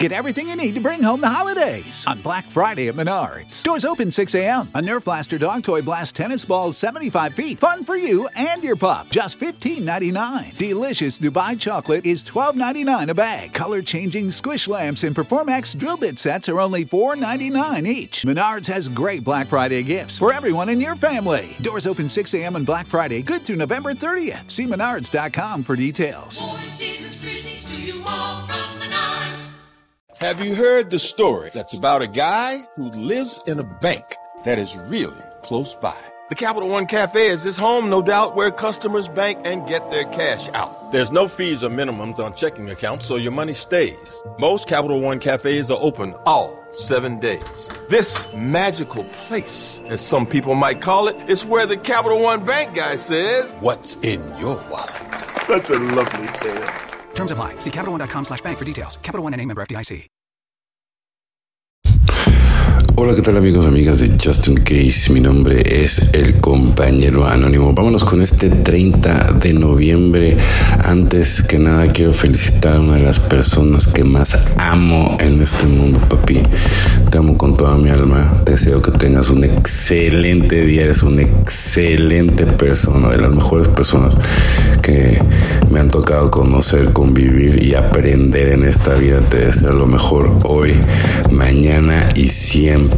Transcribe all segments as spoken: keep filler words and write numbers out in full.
Get everything you need to bring home the holidays on Black Friday at Menards. Stores open six a.m. A Nerf Blaster Dog Toy Blast tennis ball seventy-five feet. Fun for you and your pup. Just fifteen ninety-nine. Delicious Dubai chocolate is twelve ninety-nine a bag. Color-changing squish lamps and Performax drill bit sets are only four ninety-nine each. Menards has great Black Friday gifts for everyone in your family. Doors open six a.m. on Black Friday, good through November thirtieth. See menards dot com for details. Season's greetings to you all from Menards. Have you heard the story that's about a guy who lives in a bank that is really close by? The Capital One Cafe is his home, no doubt, where customers bank and get their cash out. There's no fees or minimums on checking accounts, so your money stays. Most Capital One Cafes are open all seven days. This magical place, as some people might call it, is where the Capital One Bank guy says, "What's in your wallet?" Such a lovely tale. Terms apply. See Capital One dot com slash bank for details. Capital One N A member F D I C. Hola, ¿qué tal amigos, amigas de Just In Case? Mi nombre es el compañero anónimo. Vámonos con este treinta de noviembre. Antes que nada quiero felicitar a una de las personas que más amo en este mundo, papi. Te amo con toda mi alma. Deseo que tengas un excelente día. Eres una excelente persona, de las mejores personas que me han tocado conocer, convivir y aprender en esta vida. Te deseo lo mejor hoy, mañana y siempre.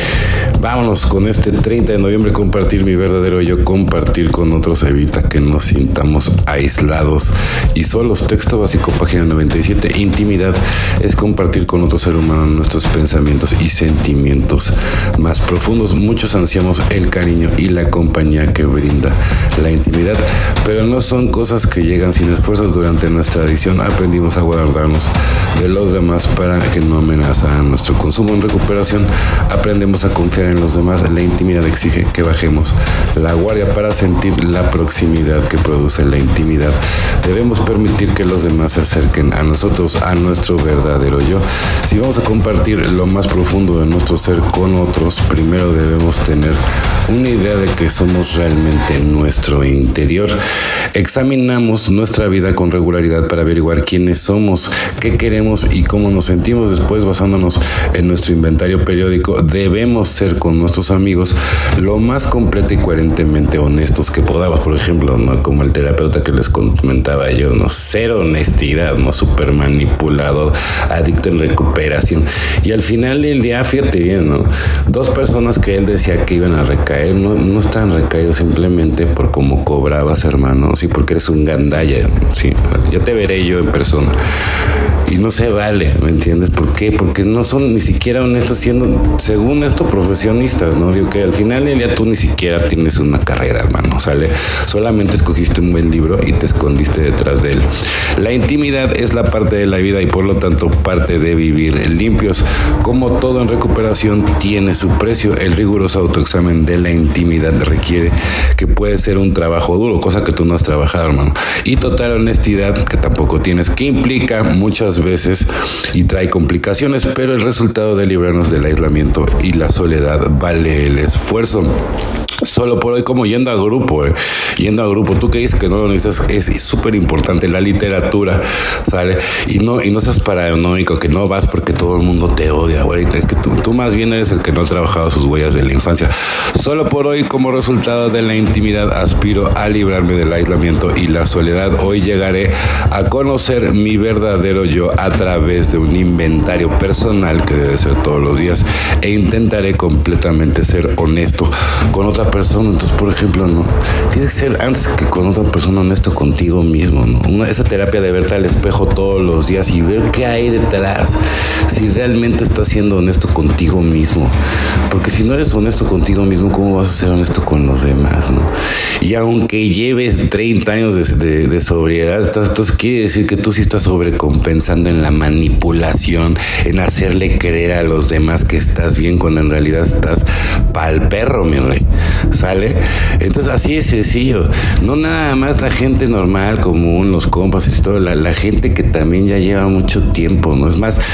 Vámonos con este treinta de noviembre, compartir mi verdadero yo, compartir con otros evita que nos sintamos aislados y solos. Texto básico, página noventa y siete. Intimidad es compartir con otro ser humano nuestros pensamientos y sentimientos más profundos. Muchos ansiamos el cariño y la compañía que brinda la intimidad, pero no son cosas que llegan sin esfuerzo. Durante nuestra adicción aprendimos a guardarnos de los demás para que no amenazaran nuestro consumo. En recuperación aprendemos a confiar en los demás. La intimidad exige que bajemos la guardia para sentir la proximidad que produce la intimidad. Debemos permitir que los demás se acerquen a nosotros, a nuestro verdadero yo. Si vamos a compartir lo más profundo de nuestro ser con otros, primero debemos tener una idea de que somos realmente nuestro interior. Examinamos nuestra vida con regularidad para averiguar quiénes somos, qué queremos y cómo nos sentimos. Después, basándonos en nuestro inventario periódico, debemos ser con nuestros amigos lo más completa y coherentemente honestos que podamos. Por ejemplo, ¿no? Como el terapeuta que les comentaba yo, ¿no? Cero honestidad, ¿no? Súper manipulado, adicto en recuperación. Y al final del día, fíjate bien, ¿no? Dos personas que él decía que iban a recaer, no, no están recaídos simplemente por cómo cobrabas, hermano, sí, porque eres un gandalla, sí, ya te veré yo en persona. Y no se vale, ¿me entiendes? ¿Por qué? Porque no son ni siquiera honestos siendo, según esto, profesionistas, ¿no? Digo que al final del día tú ni siquiera tienes una carrera, hermano, ¿sale? Solamente escogiste un buen libro y te escondiste detrás de él. La intimidad es la parte de la vida y por lo tanto parte de vivir limpios. Como todo en recuperación tiene su precio. El riguroso autoexamen de la intimidad requiere que puede ser un trabajo duro, cosa que tú no has trabajado, hermano. Y total honestidad, que tampoco tienes, que implica muchas veces y trae complicaciones, pero el resultado de librarnos del aislamiento y la soledad vale el esfuerzo. Solo por hoy, como yendo a grupo, eh. yendo a grupo, tú que dices que no lo necesitas, es súper importante la literatura, ¿sale? Y no, y no seas paranoico, que no vas porque todo el mundo te odia, güey. Es que tú, tú más bien eres el que no ha trabajado sus huellas de la infancia. Solo por hoy, como resultado de la intimidad, aspiro a librarme del aislamiento y la soledad. Hoy llegaré a conocer mi verdadero yo a través de un inventario personal que debe ser todos los días, e intentaré completamente ser honesto con otra persona. Entonces, por ejemplo, no tienes que ser, antes que con otra persona, honesto contigo mismo, ¿no? Una, esa terapia de verte al espejo todos los días y ver qué hay detrás, si realmente estás siendo honesto contigo mismo, porque si no eres honesto contigo mismo, ¿cómo vas a ser honesto con los demás, no? Y aunque lleves treinta años de, de, de sobriedad, estás, entonces quiere decir que tú sí estás sobrecompensando en la manipulación, en hacerle creer a los demás que estás bien cuando en realidad estás pa'l perro, mi rey. ¿Sale? Entonces así es sencillo. No nada más la gente normal, común, los compas y todo, la, la gente que también ya lleva mucho tiempo, ¿no? Es más,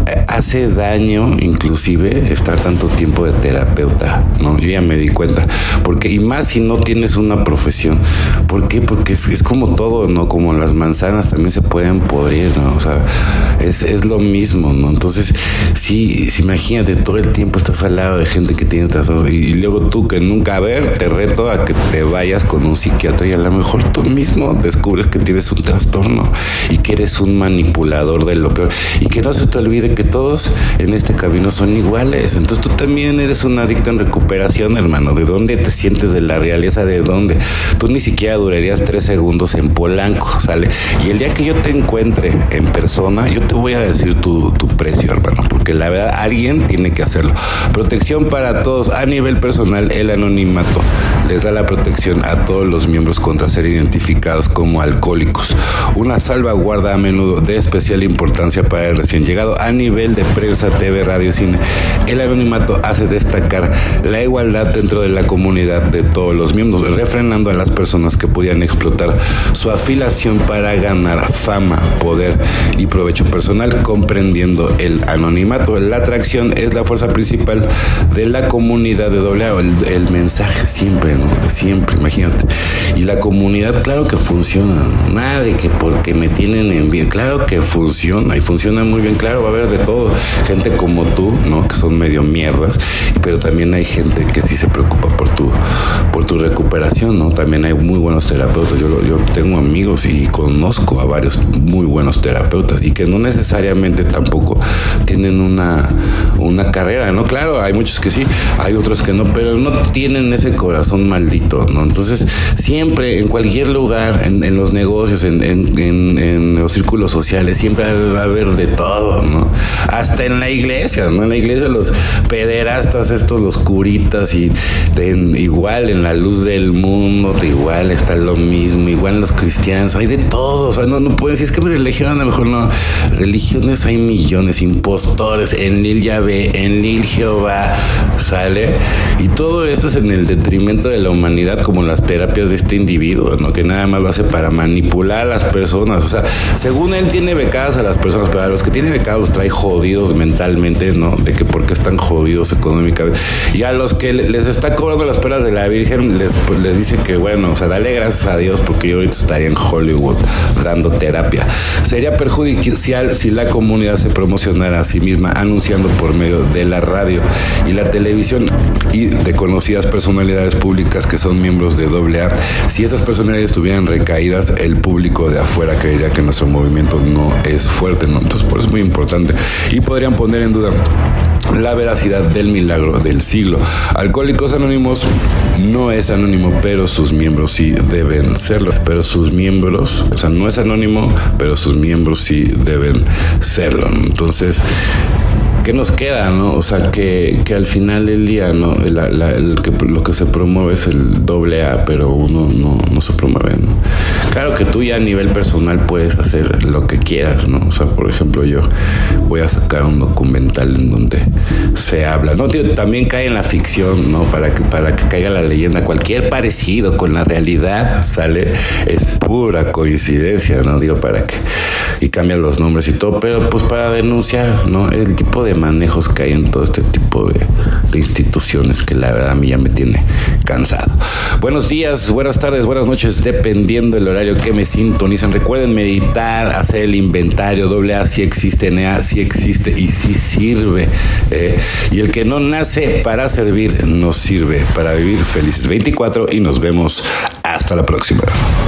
hace daño inclusive estar tanto tiempo de terapeuta, ¿no? Yo ya me di cuenta, porque y más si no tienes una profesión. ¿Por qué? Porque es, es como todo, ¿no? Como las manzanas también se pueden podrir, ¿no? O sea, es, es lo mismo, ¿no? Entonces, sí, sí, imagínate, todo el tiempo estás al lado de gente que tiene trastornos y, y luego tú que nunca, a ver, te reto a que te vayas con un psiquiatra y a lo mejor tú mismo descubres que tienes un trastorno y que eres un manipulador de lo peor y que no se te olvide que todos en este camino son iguales. Entonces tú también eres un adicto en recuperación, hermano. ¿De dónde te sientes de la realeza? ¿De dónde? Tú ni siquiera durarías tres segundos en Polanco, ¿sale? Y el día que yo te encuentre en persona, yo te voy a decir tu, tu precio, hermano, porque la verdad alguien tiene que hacerlo. Protección para todos. A nivel personal, el anonimato les da la protección a todos los miembros contra ser identificados como alcohólicos. Una salvaguarda a menudo de especial importancia para el recién llegado. A nivel de prensa, T V, radio, cine, el anonimato hace destacar la igualdad dentro de la comunidad de todos los miembros, refrenando a las personas que podían explotar su afiliación para ganar fama, poder y provecho personal, comprendiendo el anonimato. La atracción es la fuerza principal de la comunidad de doble A. El, el mensaje siempre, ¿no? Siempre, imagínate. Y la comunidad, claro que funciona. Nada de que porque me tienen en bien. Claro que funciona y funciona muy bien. Claro, va a haber de todo. Gente como tú, ¿no? Que son medio mierdas. Pero también hay gente que sí se preocupa por tu, por tu recuperación, ¿no? También hay muy buenos terapeutas. Yo, yo tengo amigos y conozco a varios muy buenos terapeutas y que no necesariamente tampoco tienen una, una carrera, ¿no? Claro, hay muchos que sí, hay otros que no, pero no tienen ese corazón maldito, ¿no? Entonces, siempre, en cualquier lugar, en, en los negocios, en, en, en, en los círculos sociales, siempre va a haber de todo, ¿no? Hasta en la iglesia, ¿no? En la iglesia los pederastas, estos, los curitas, y de, igual en la luz del mundo, de igual está lo mismo, igual en los cristianos, hay de todo, o sea, no, no pueden decir, es que mi religión, a lo mejor no, religiones hay millones, impostores, en Lil Yahvé, en Lil Jehová, ¿sale? Y todo esto es en el detrimento de la humanidad, como las terapias de este individuo, ¿no? Que nada más lo hace para manipular a las personas, o sea, según él tiene becadas a las personas, pero a los que tiene becados los trae jodidos mentalmente, ¿no? De que porque están jodidos económicamente, y a los que les está cobrando las peras de la Virgen, les, pues, les dice que bueno, o sea, dale gracias a Dios porque yo ahorita estaría en Hollywood dando terapia. Sería perjudicial si la comunidad se promocionara a sí misma anunciando por medio de la radio y la televisión y de conocidas personalidades públicas que son miembros de doble A. Si estas personalidades estuvieran recaídas, el público de afuera creería que nuestro movimiento no es fuerte, ¿no? Entonces, por eso es muy importante y podrían poner en duda la veracidad del milagro del siglo. Alcohólicos Anónimos no es anónimo, pero sus miembros sí deben serlo. Pero sus miembros, o sea, no es anónimo, pero sus miembros sí deben serlo. Entonces, ¿qué nos queda, no? O sea, que, que al final del día, ¿no? La, la, el que, lo que se promueve es el doble A, pero uno no, no se promueve, ¿no? Claro que tú ya a nivel personal puedes hacer lo que quieras, ¿no? O sea, por ejemplo, yo voy a sacar un documental en donde se habla, ¿no? Tío, también cae en la ficción, ¿no? Para que, para que caiga la leyenda. Cualquier parecido con la realidad, ¿sale? Es pura coincidencia, ¿no? Digo, para que... Y cambian los nombres y todo, pero pues para denunciar, ¿no? El tipo de manejos que hay en todo este tipo de, de instituciones que la verdad a mí ya me tiene cansado. Buenos días, buenas tardes, buenas noches, dependiendo del horario que me sintonizan. Recuerden meditar, hacer el inventario. Doble A sí existe, N A sí existe y sí sirve. Eh, y el que no nace para servir, no sirve para vivir. Felices veinticuatro y nos vemos hasta la próxima.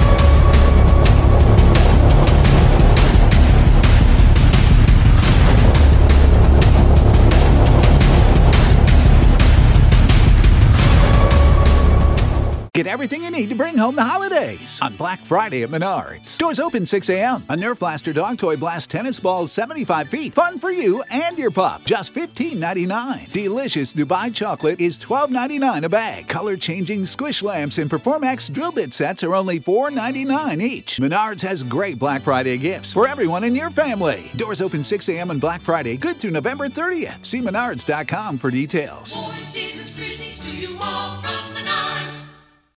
Get everything you need to bring home the holidays on Black Friday at Menards. Stores open six a.m. A Nerf Blaster Dog Toy Blast Tennis Balls seventy-five feet. Fun for you and your pup. Just fifteen ninety-nine. Delicious Dubai chocolate is twelve ninety-nine a bag. Color-changing squish lamps and Performax drill bit sets are only four ninety-nine each. Menards has great Black Friday gifts for everyone in your family. Doors open six a.m. on Black Friday, good through November thirtieth. See menards dot com for details. Four seasons greetings to you all.